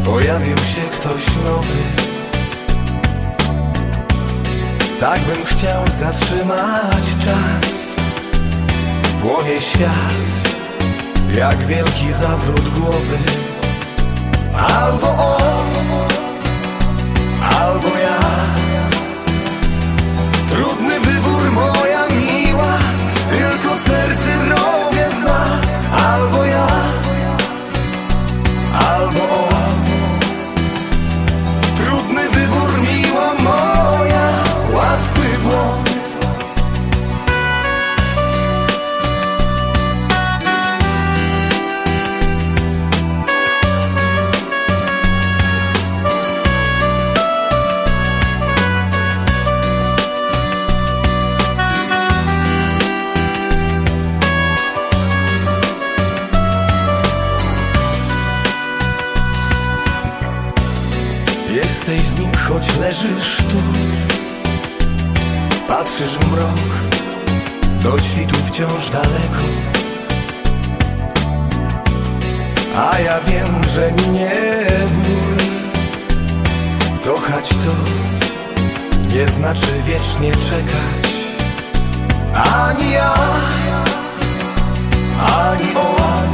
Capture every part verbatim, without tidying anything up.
pojawił się ktoś nowy. Tak bym chciał zatrzymać czas. Płonie świat jak wielki zawrót głowy. Albo on, albo ja. Trudny wybór, moja miła, tylko serce drogę zna. Albo ja, albo on. Trudny wybór, miła moja, łatwy błąd. Jesteś z nim, choć leżysz tu. Patrzysz w mrok, do świtu wciąż daleko. A ja wiem, że nie ból. Kochać to nie znaczy wiecznie czekać. Ani ja, ani on.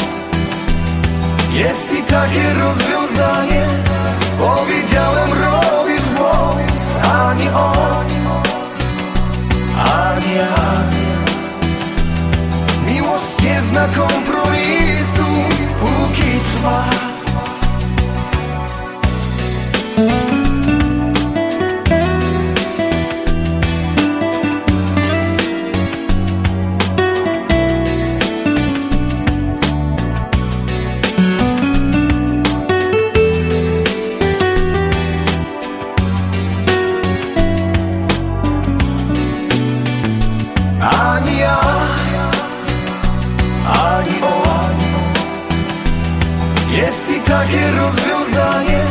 Jest i takie rozwiązanie. Powiedziałem, robisz błąd. Ani on, ani ja. Miłość nie zna kompromisu, póki trwa. Ani ja, ani on. Jest i takie rozwiązanie.